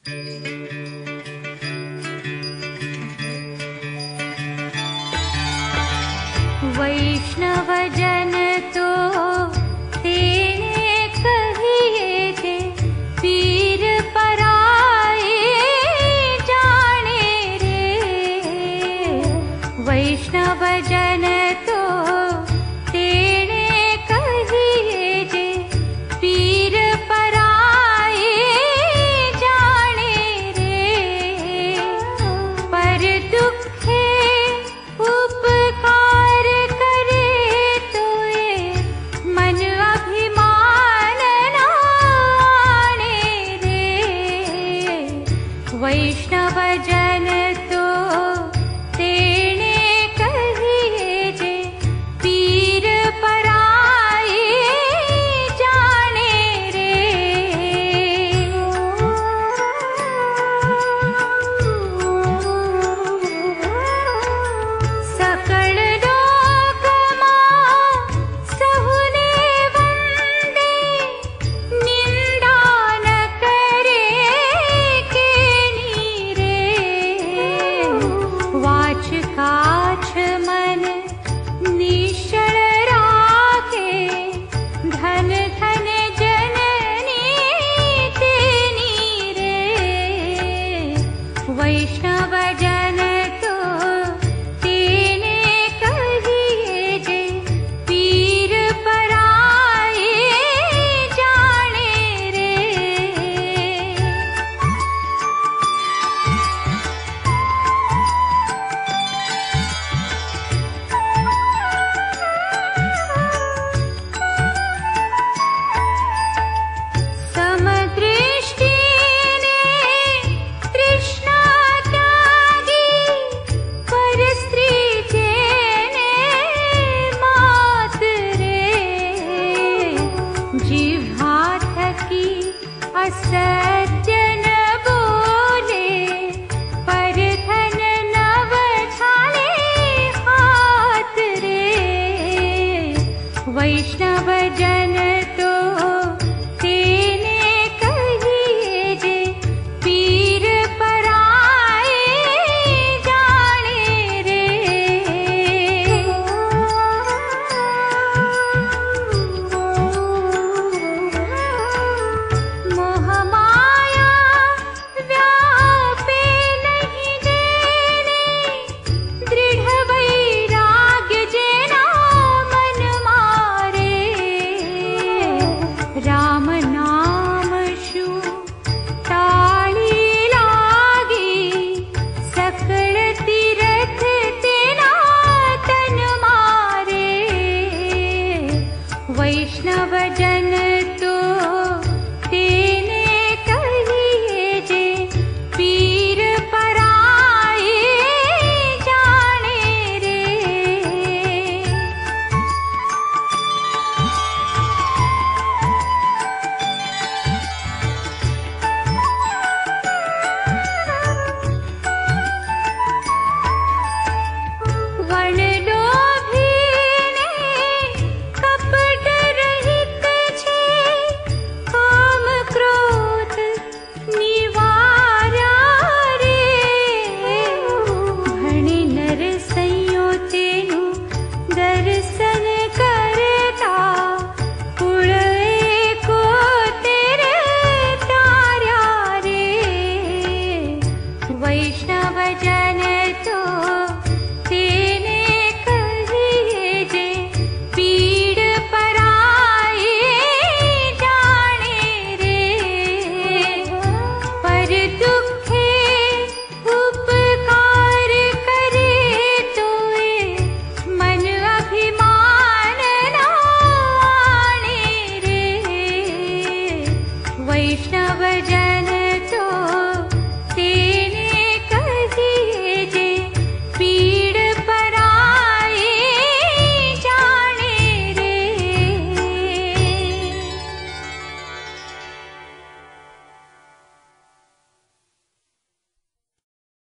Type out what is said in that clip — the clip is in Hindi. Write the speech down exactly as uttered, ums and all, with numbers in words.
वैष्णव जन तो तेने कहिए थे, पीर पराए जाने रे। वैष्णव जन तो तेने कहिए थे, पीर पराए जाने रे। पर दुखे उपकार करे तो ये मन अभिमान ना आने रे। वैष्णव जन तो तेने कहिए जे, पीर पराए जाने रे। सकल लोक मां सहुने वंदे, निंदा न करे केनी रे। वाच काछ मन निश्चल राखे, धन धन जननी तेनी रे। वैष्णव जन तो तेने कहिए जे, पीर पराए जाने रे। समदृष्टि ने तृष्णा त्यागी, पर स्त्री जेने मात रे। जिह्वा थकी असर